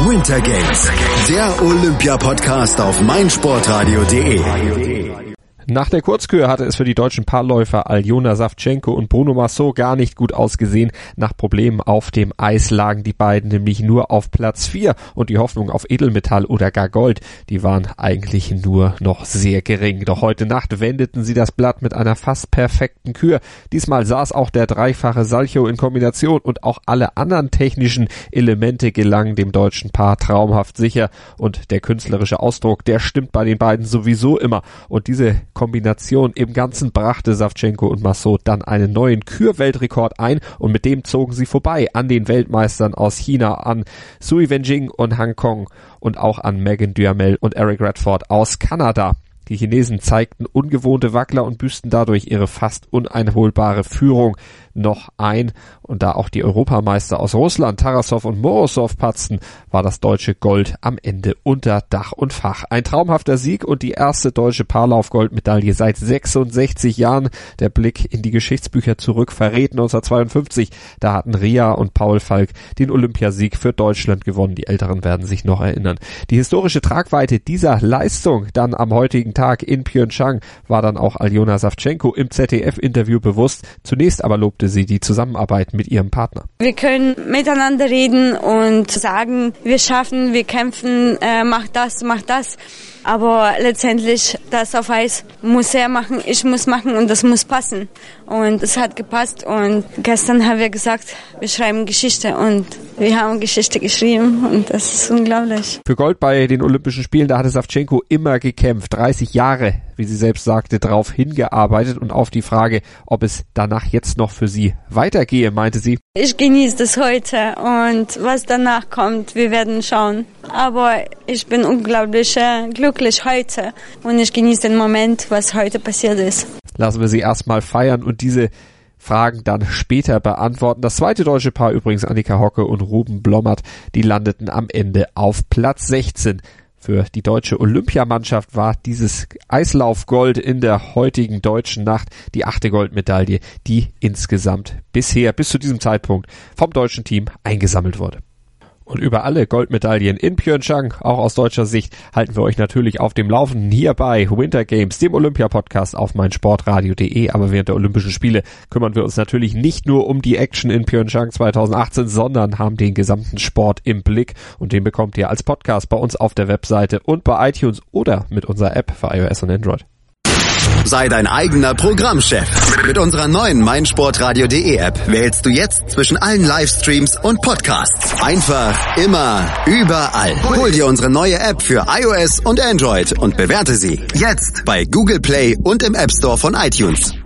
Winter Games, der Olympia-Podcast auf meinsportradio.de. Nach der Kurzkür hatte es für die deutschen Paarläufer Aljona Savchenko und Bruno Massot gar nicht gut ausgesehen. Nach Problemen auf dem Eis lagen die beiden nämlich nur auf Platz 4 und die Hoffnung auf Edelmetall oder gar Gold, die waren eigentlich nur noch sehr gering. Doch heute Nacht wendeten sie das Blatt mit einer fast perfekten Kür. Diesmal saß auch der dreifache Salchow in Kombination und auch alle anderen technischen Elemente gelangen dem deutschen Paar traumhaft sicher. Und der künstlerische Ausdruck, der stimmt bei den beiden sowieso immer. Und diese Kombination im Ganzen brachte Savchenko und Massot dann einen neuen Kür-Weltrekord ein und mit dem zogen sie vorbei an den Weltmeistern aus China, an Sui Wenjing und Han Kong und auch an Megan Duhamel und Eric Radford aus Kanada. Die Chinesen zeigten ungewohnte Wackler und büßten dadurch ihre fast uneinholbare Führung noch ein. Und da auch die Europameister aus Russland, Tarasov und Morozov patzten, war das deutsche Gold am Ende unter Dach und Fach. Ein traumhafter Sieg und die erste deutsche Paarlauf-Goldmedaille seit 66 Jahren. Der Blick in die Geschichtsbücher zurück verrät 1952. Da hatten Ria und Paul Falk den Olympiasieg für Deutschland gewonnen. Die Älteren werden sich noch erinnern. Die historische Tragweite dieser Leistung dann am heutigen Tag in Pyeongchang war dann auch Aljona Savchenko im ZDF-Interview bewusst. Zunächst aber lobte sie die Zusammenarbeit mit ihrem Partner. Wir können miteinander reden und sagen, wir schaffen, wir kämpfen, mach das. Aber letztendlich, das auf Eis muss er machen, ich muss machen und das muss passen. Und es hat gepasst und gestern haben wir gesagt, wir schreiben Geschichte und wir haben Geschichte geschrieben und das ist unglaublich. Für Gold bei den Olympischen Spielen, da hatte Savchenko immer gekämpft, 30 Jahre, wie sie selbst sagte, drauf hingearbeitet und auf die Frage, ob es danach jetzt noch für sie weitergehe, meinte sie. Ich genieße das heute und was danach kommt, wir werden schauen. Aber ich bin unglaublich glücklich heute und ich genieße den Moment, was heute passiert ist. Lassen wir sie erstmal feiern und diese Fragen dann später beantworten. Das zweite deutsche Paar übrigens, Annika Hocke und Ruben Blommert, die landeten am Ende auf Platz 16. Für die deutsche Olympiamannschaft war dieses Eislaufgold in der heutigen deutschen Nacht die 8. Goldmedaille, die insgesamt bisher bis zu diesem Zeitpunkt vom deutschen Team eingesammelt wurde. Und über alle Goldmedaillen in Pyeongchang, auch aus deutscher Sicht, halten wir euch natürlich auf dem Laufenden hier bei Winter Games, dem Olympia-Podcast auf meinsportradio.de. Aber während der Olympischen Spiele kümmern wir uns natürlich nicht nur um die Action in Pyeongchang 2018, sondern haben den gesamten Sport im Blick. Und den bekommt ihr als Podcast bei uns auf der Webseite und bei iTunes oder mit unserer App für iOS und Android. Sei dein eigener Programmchef. Mit unserer neuen meinsportradio.de App wählst du jetzt zwischen allen Livestreams und Podcasts. Einfach, immer, überall. Hol dir unsere neue App für iOS und Android und bewerte sie jetzt bei Google Play und im App Store von iTunes.